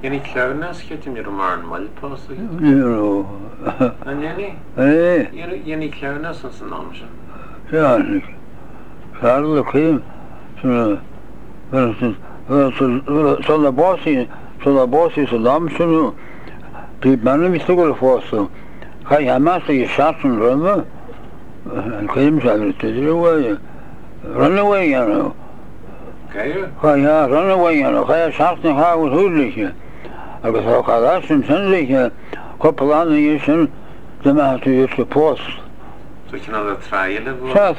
Jenny Clownas get him your marn well possibly. And Jenny? Jenny Clownas is an option. Yeah, Charles came to the boss is an option. The man is to go for so. I must say, shot and run and came to away. Run away, you know. Ja, run away, you know. I shot and how was hoodlich. I was auch das und sendlich couple on the issue the man to use the post. So you know the trial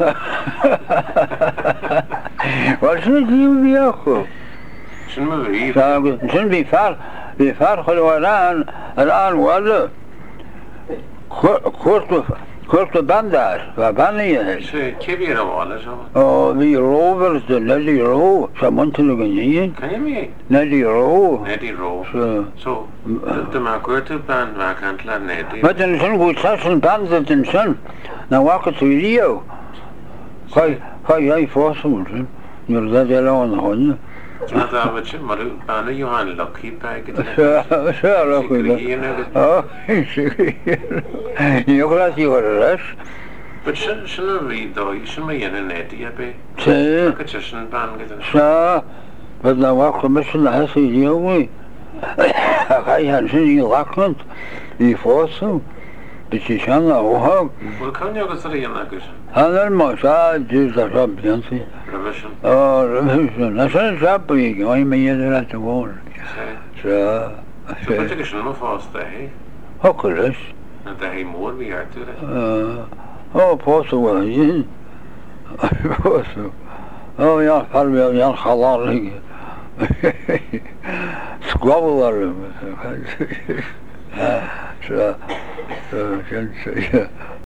What should you be up? Shouldn't be far around well. Court the bandar, Babani. Oh, the rovers, the Neddy Row, someone to look in. Can you mean? Neddy Row. So, the Marquette band, I can't learn Neddy. But then some good session bands at the sun. Now walk it to Rio. Why, I force them. You're that alone, honey. Not that much, Maru, you had lucky bag. Sure, oh, you're glad you were a rush. But shouldn't read though, you shouldn't be in an Eddie, say, sir, but now what commission has he deal with? I had seen you lockment, you force him. But she shall not walk. Well, can you go to the Yanakis? And then my side is a job, Yancy. Revision. Oh, revision. I said, job, I'm a year at the wall. So, but you shouldn't fast there. Hookerless. And they more we are to that. Oh, possible, yeah. Oh, yeah, probably, yeah, halal. Squabble, so, yeah.